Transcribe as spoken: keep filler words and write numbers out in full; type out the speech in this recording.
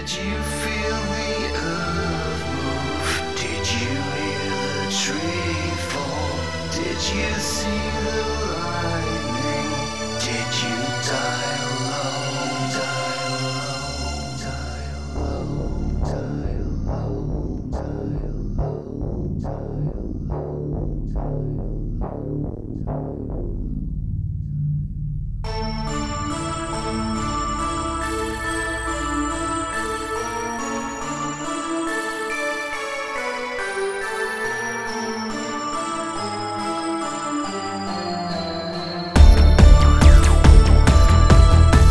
Did you feel the earth move? Did you hear the tree fall? Did you see the